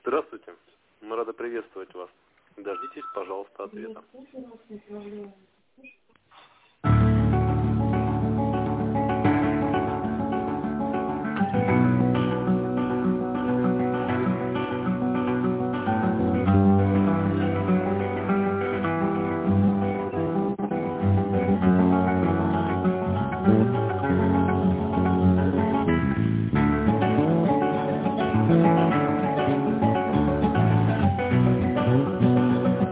Здравствуйте. Мы рады приветствовать вас. Дождитесь, пожалуйста, ответа.